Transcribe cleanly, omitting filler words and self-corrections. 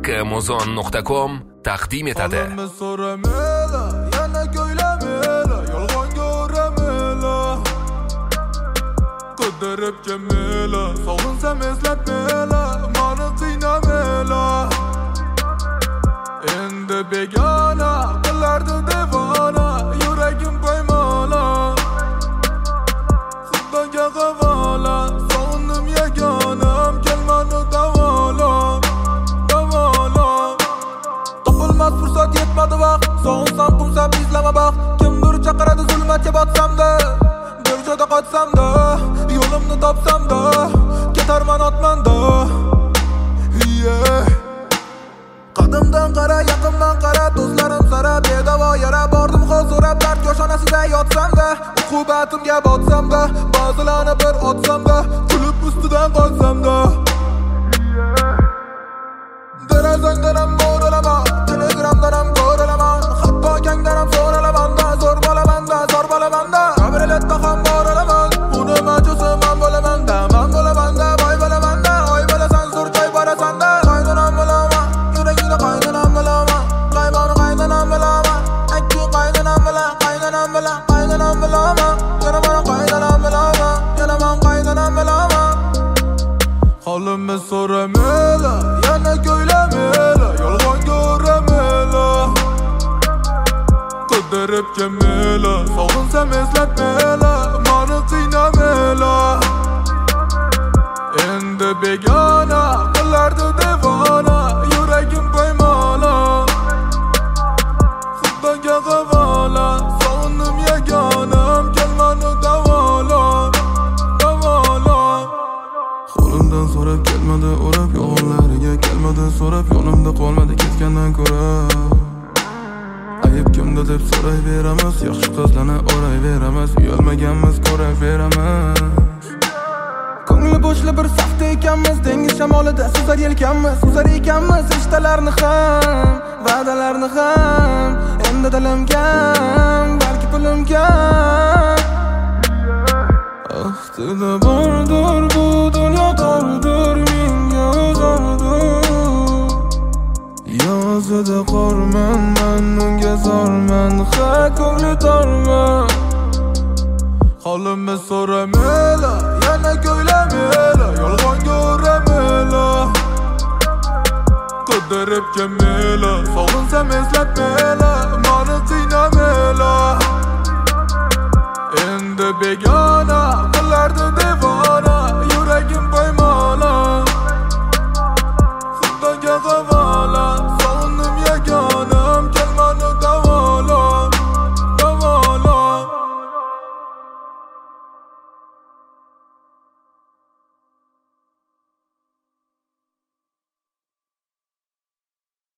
kmuzon.com taqdim etadi. Yana ko'ylamela, yolg'onga o'ramela. Qidirib kelmela, sog'insam eslatmela, meni qiynamela. Endi begona, qilardi devona, yuragim qo'ymala. Xudoga havola, sog'indim yagonam, kelmani davola. Topilmas fursat yetmadi vaqt, sog'insam qumsam izlama baxt. Kimdir chaqiradi zulmatga botsam-da, bir joyda qochsam-da, yo'limni topsam-da, ketarman otmanda. Qadimdan qara, yaqindan qara, do'stlarim sara, bedavo yara bordim hol so'rab, dard koshonasida yotsam-da, uqubatimga botsam-da, ba'zilarni bir otsam-da, kulib ustidan qochsam-da. Derazangdan ham bo'ralaman, telegramdan ham ko'ralaman, hatto kangdan ham so'ralamanda, zo'r bo'lamanda, zo'r bo'lamanda. Kabriletda ham boralaman, uni majusi man bo'lamanda, man bo'lamanda, boy bo'lamanda, oy bo'lasan, zo'r joy borasan-da. Qaynonam bo'laman, yuragingda qaynonam bo'laman, qaymoni qaynonam bo'laman, akki qaynonam bo'laman, qaynonam bo'laman, qaynonam bo'laman, yana men qaynonam bo'laman, yana men qaynonam bo'laman. Holimni so'ramela, yana ko'ylamela, yolg'onga o'ramela. Qidirib kelmela, sog'insam eslatmela, meni qiynamela. Endi begona, qilardi devona, yuragim qo'ymala. Xudoga havola, sog'indim yagonam, kelmani davola. Qo'limdan so'rab kelmadi o'rab, yolg'onlariga kelmadi so'rab, yonimda qolmadi ketgandan ko'ra. Ayib kimda deb so'rayveramiz, yaxshi qizlarni o'rayveramiz, uyalmaganmiz ko'raveramiz. Ko'ngli bo'shli bir safda ekanmiz, dengiz shamolida suzar yelkanmiz, suzar ekanmiz ishtalarni ham, va'dalarni ham. Endi dilim kam, balki pulim kam. Ahdida bordir bu dunyo tordir, menga o'zardir. Yozida qorman, men unga zorman, ha ko'ngli torman. Holimni so'ramela, yana ko'ylamela, yolg'onga o'ramela. Qidirib kelmela, sog'insam eslatmela, meni qiynamela.